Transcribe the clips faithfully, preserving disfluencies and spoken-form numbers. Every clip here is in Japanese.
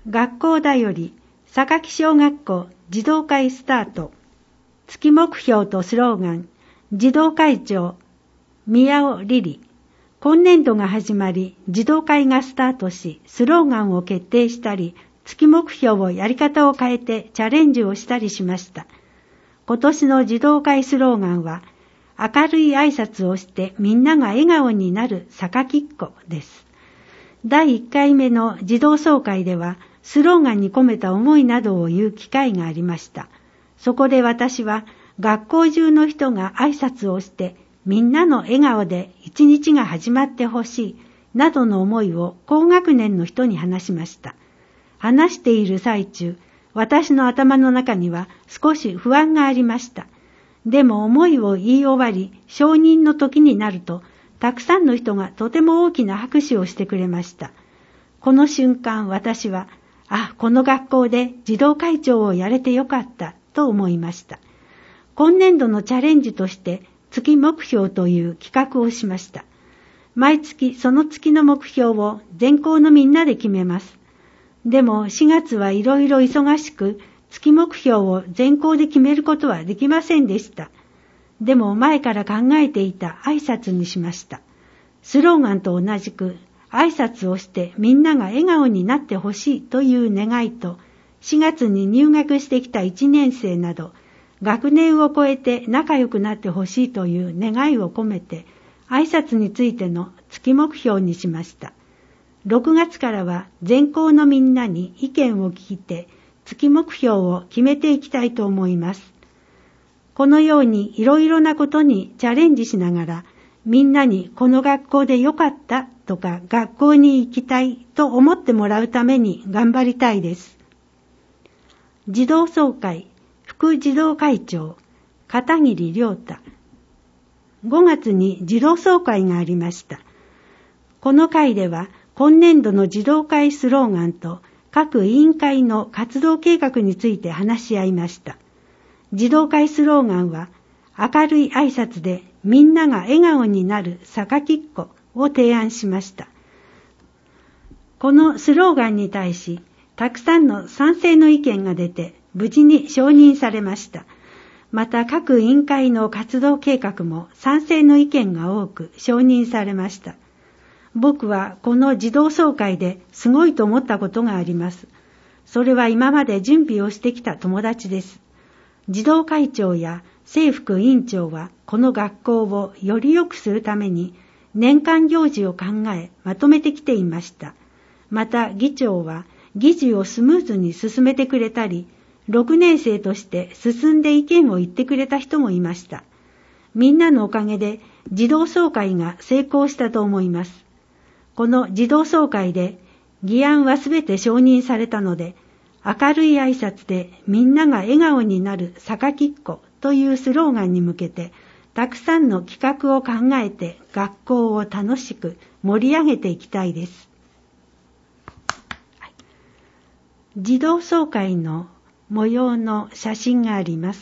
学校だより坂木小学校児童会スタート。月目標とスローガン、児童会長宮尾リリ。今年度が始まり、児童会がスタートし、スローガンを決定したり、月目標をやり方を変えてチャレンジをしたりしました。今年の児童会スローガンは、明るい挨拶をしてみんなが笑顔になる榊っ子です。だいいっかいめの児童総会では、スローガンに込めた思いなどを言う機会がありました。そこで私は、学校中の人が挨拶をして、みんなの笑顔で一日が始まってほしい、などの思いを高学年の人に話しました。話している最中、私の頭の中には少し不安がありました。でも思いを言い終わり、承認の時になると、たくさんの人がとても大きな拍手をしてくれました。この瞬間、私は、あ、この学校で児童会長をやれてよかったと思いました。今年度のチャレンジとして月目標という企画をしました。毎月その月の目標を全校のみんなで決めます。でもしがつはいろいろ忙しく、月目標を全校で決めることはできませんでした。でも前から考えていた挨拶にしました。スローガンと同じく挨拶をしてみんなが笑顔になってほしいという願いと、しがつに入学してきたいちねん生など、学年を超えて仲良くなってほしいという願いを込めて、挨拶についての月目標にしました。ろくがつからは全校のみんなに意見を聞いて、月目標を決めていきたいと思います。このようにいろいろなことにチャレンジしながら、みんなにこの学校でよかったとか学校に行きたいと思ってもらうために頑張りたいです。児童総会副児童会長片桐亮太。ごがつに児童総会がありました。この会では今年度の児童会スローガンと各委員会の活動計画について話し合いました。児童会スローガンは明るい挨拶でみんなが笑顔になる榊っ子を提案しました。このスローガンに対し、たくさんの賛成の意見が出て、無事に承認されました。また各委員会の活動計画も賛成の意見が多く承認されました。僕はこの児童総会ですごいと思ったことがあります。それは今まで準備をしてきた友達です。児童会長や正副委員長はこの学校をより良くするために年間行事を考えまとめてきていました。また議長は議事をスムーズに進めてくれたり、ろくねん生として進んで意見を言ってくれた人もいました。みんなのおかげで児童総会が成功したと思います。この児童総会で議案はすべて承認されたので、明るい挨拶でみんなが笑顔になる榊っ子というスローガンに向けて、たくさんの企画を考えて学校を楽しく盛り上げていきたいです。はい、児童総会の模様の写真があります。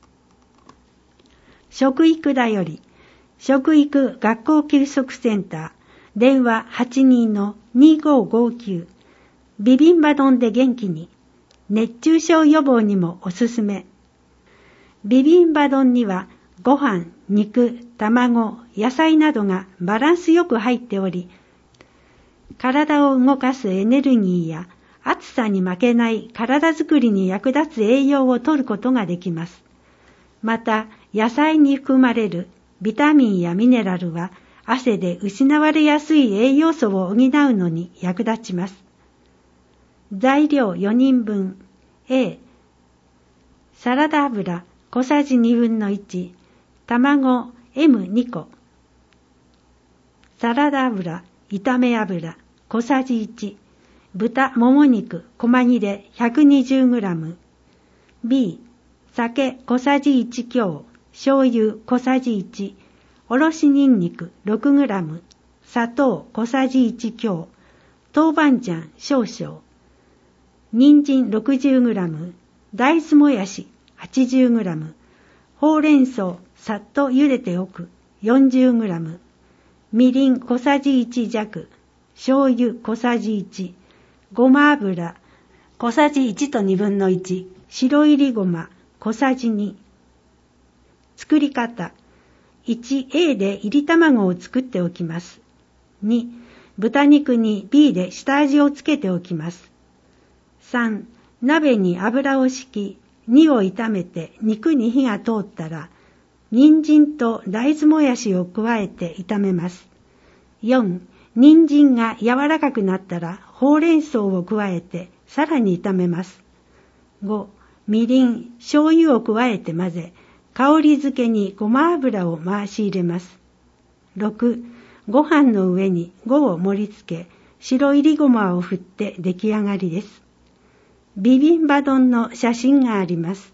食育だより、食育学校給食センター、電話 はちにーのにーごーごーきゅう、ビビンバ丼で元気に、熱中症予防にもおすすめ。ビビンバ丼にはご飯、肉、卵、野菜などがバランスよく入っており、体を動かすエネルギーや暑さに負けない体づくりに役立つ栄養を摂ることができます。また、野菜に含まれるビタミンやミネラルは汗で失われやすい栄養素を補うのに役立ちます。材料よにんぶん。A、サラダ油小さじにぶんのいち、卵 エムに 個、サラダ油、炒め油小さじいち、豚もも肉細切れ ひゃくにじゅうグラム、B、酒小さじいち強、醤油小さじいち、おろしにんにく ろくグラム、砂糖小さじいち強、豆板醤少々、人参 ろくじゅうグラム、大豆もやし はちじゅうグラム、ほうれん草さっと茹でておく よんじゅうグラム、みりん小さじいち弱、醤油小さじいち、ごま油小さじいちとにぶんのいち、白いりごま小さじに。作り方。いちエー で炒り卵を作っておきます。に豚肉に ビー で下味をつけておきます。さん鍋に油を敷き、にを炒めて肉に火が通ったら、人参と大豆もやしを加えて炒めます。よん人参が柔らかくなったら、ほうれん草を加えてさらに炒めます。ごみりん、醤油を加えて混ぜ、香り付けにごま油を回し入れます。ろくご飯の上にごを盛り付け、白いりごまを振って出来上がりです。ビビンバ丼の写真があります。